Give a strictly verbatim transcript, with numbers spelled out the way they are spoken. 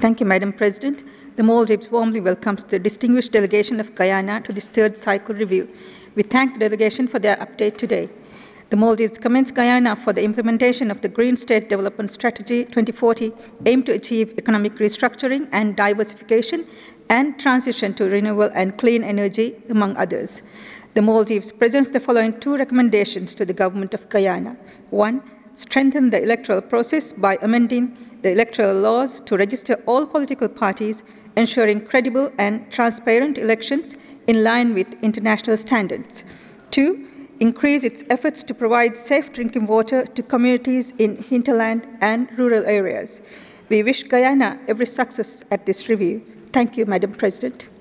Thank you, Madam President. The Maldives warmly welcomes the distinguished delegation of Guyana to this third cycle review. We thank the delegation for their update today. The Maldives commends Guyana for the implementation of the Green State Development Strategy twenty forty, aimed to achieve economic restructuring and diversification and transition to renewable and clean energy, among others. The Maldives presents the following two recommendations to the Government of Guyana. One, strengthen the electoral process by amending the electoral laws to register all political parties, ensuring credible and transparent elections in line with international standards. Two, increase its efforts to provide safe drinking water to communities in hinterland and rural areas. We wish Guyana every success at this review. Thank you, Madam President.